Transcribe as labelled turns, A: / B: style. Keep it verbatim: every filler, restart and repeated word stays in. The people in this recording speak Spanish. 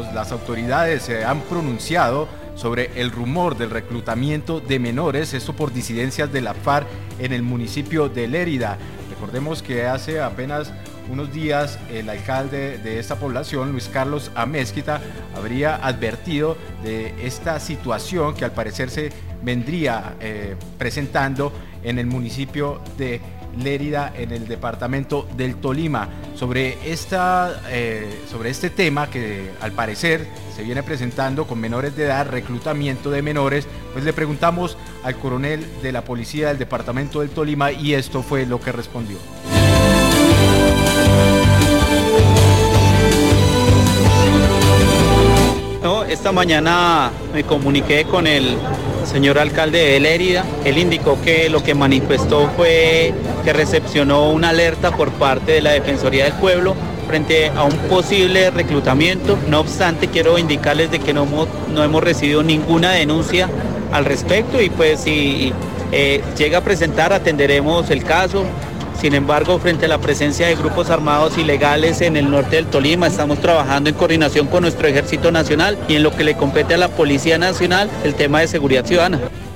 A: los, las autoridades se han pronunciado sobre el rumor del reclutamiento de menores, esto por disidencias de la FARC en el municipio de Lérida. Recordemos que hace apenas unos días el alcalde de esta población, Luis Carlos Amezquita, habría advertido de esta situación que al parecer se vendría eh, presentando en el municipio de Lérida, en el departamento del Tolima. Sobre, esta, eh, sobre este tema que al parecer se viene presentando con menores de edad, reclutamiento de menores, pues le preguntamos al coronel de la policía del departamento del Tolima y esto fue lo que respondió.
B: No, esta mañana me comuniqué con el señor alcalde de Lérida. Él indicó que lo que manifestó fue que recepcionó una alerta por parte de la Defensoría del Pueblo frente a un posible reclutamiento. No obstante, quiero indicarles de que no hemos, no hemos recibido ninguna denuncia al respecto y pues si eh, llega a presentar atenderemos el caso. Sin embargo, frente a la presencia de grupos armados ilegales en el norte del Tolima, estamos trabajando en coordinación con nuestro Ejército Nacional y en lo que le compete a la Policía Nacional, el tema de seguridad ciudadana.